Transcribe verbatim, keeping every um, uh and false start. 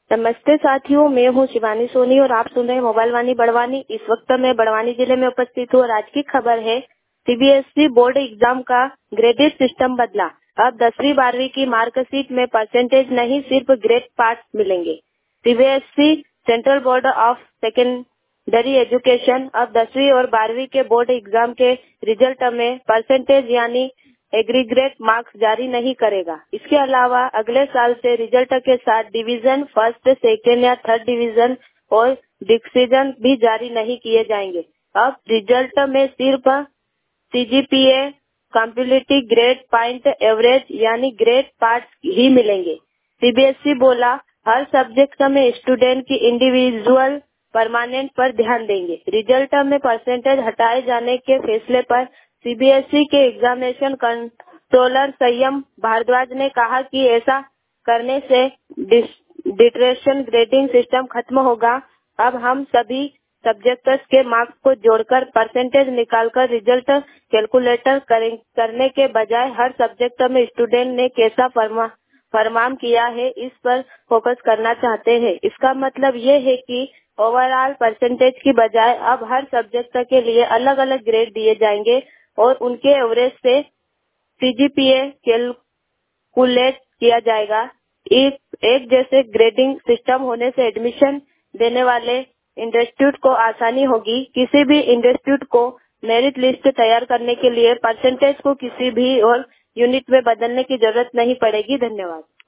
नमस्ते साथियों, मैं हूँ शिवानी सोनी और आप सुन रहे हैं मोबाइल वाणी बड़वानी। इस वक्त मैं बड़वानी जिले में उपस्थित हूँ और आज की खबर है सीबीएसई बोर्ड एग्जाम का ग्रेडेड सिस्टम बदला। अब दसवीं बारहवीं की मार्कशीट में परसेंटेज नहीं, सिर्फ ग्रेड पार्ट मिलेंगे। CBSE central board of secondary education अब दसवीं और बारहवीं के बोर्ड एग्जाम के रिजल्ट में परसेंटेज यानी एग्रीगेट मार्क्स जारी नहीं करेगा। इसके अलावा अगले साल से रिजल्ट के साथ डिवीजन फर्स्ट, सेकेंड या थर्ड डिवीजन और डिसीजन भी जारी नहीं किए जाएंगे। अब रिजल्ट में सिर्फ CGPA, community grade point average यानी ग्रेड पार्ट्स ही मिलेंगे। सीबीएसई बोला, हर सब्जेक्ट में स्टूडेंट की इंडिविजुअल परमानेंट पर ध्यान देंगे। रिजल्ट में परसेंटेज हटाए जाने के फैसले पर सीबीएसई के एग्जामिनेशन कंट्रोलर संयम भारद्वाज ने कहा कि ऐसा करने से डिट्रेशन ग्रेडिंग सिस्टम खत्म होगा। अब हम सभी सब्जेक्ट्स के मार्क्स को जोड़कर परसेंटेज निकालकर रिजल्ट कैलकुलेटर करने के बजाय हर सब्जेक्ट में स्टूडेंट ने कैसा परफॉर्म किया है इस पर फोकस करना चाहते हैं। इसका मतलब ये है कि ओवरऑल परसेंटेज की बजाय अब हर सब्जेक्ट के लिए अलग अलग ग्रेड दिए जाएंगे और उनके एवरेज से सीजीपीए कैलकुलेट किया जाएगा। एक, एक जैसे ग्रेडिंग सिस्टम होने से एडमिशन देने वाले इंस्टीट्यूट को आसानी होगी। किसी भी इंस्टीट्यूट को मेरिट लिस्ट तैयार करने के लिए परसेंटेज को किसी भी और यूनिट में बदलने की जरूरत नहीं पड़ेगी। धन्यवाद।